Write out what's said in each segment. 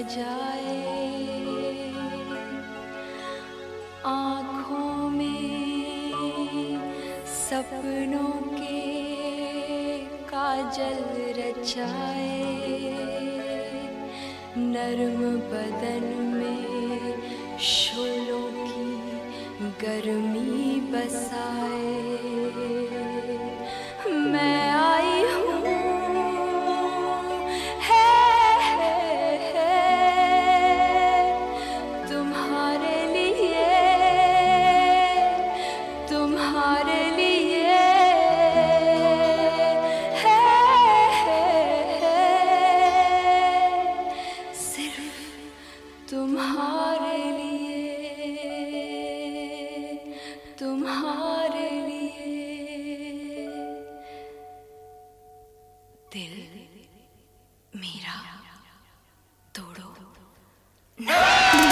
जाए, आँखों में सपनों के काजल रचाए, नर्म बदन में शोलों की गर्मी बसाए। मैं आई हूँ तुम्हारे लिए, तुम्हारे लिए सिर्फ तुम्हारे लिए, तुम्हारे लिए। दिल मेरा तोड़ो ना।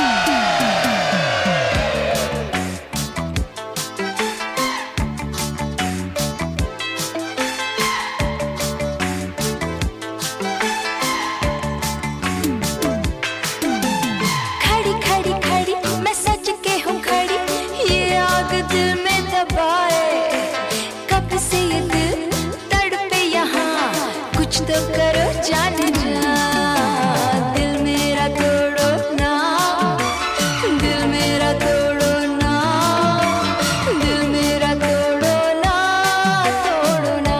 खड़ी खड़ी खड़ी मैं सच के हूँ खड़ी, ये आग दिल में दबाए। कब से ये दिल तड़पे यहाँ, कुछ तो करो जान जा। दिल मेरा तोड़ो ना, दिल मेरा तोड़ो ना, दिल मेरा तोड़ो ना, तोड़ो ना।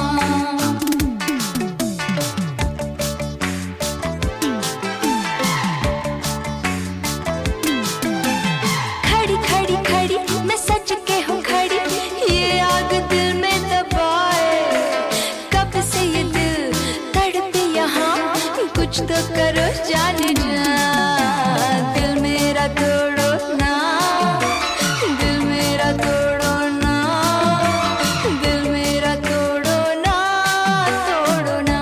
खड़ी खड़ी खड़ी मैं सच के हूँ खड़ी, ये आग दिल में दबाए। कब से ये दिल तड़पे यहाँ, कुछ तो करो जान जा। दिल मेरा तोड़ो ना, दिल मेरा तोड़ो ना, दिल मेरा तोड़ो ना, तोड़ो ना।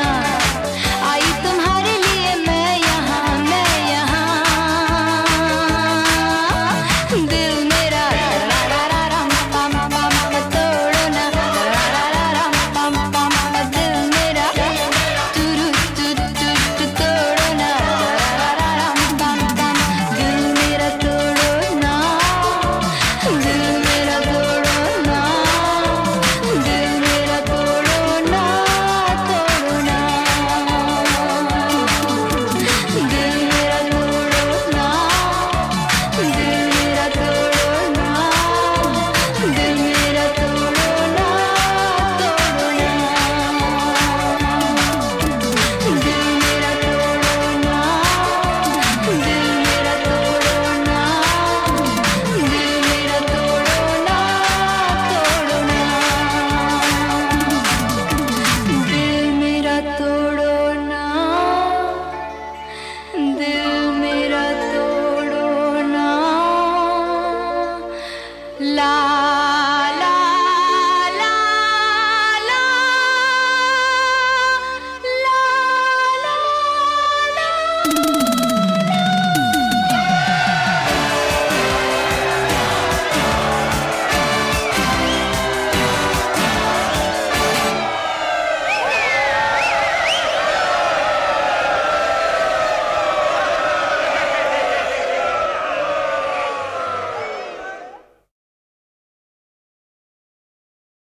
हाँ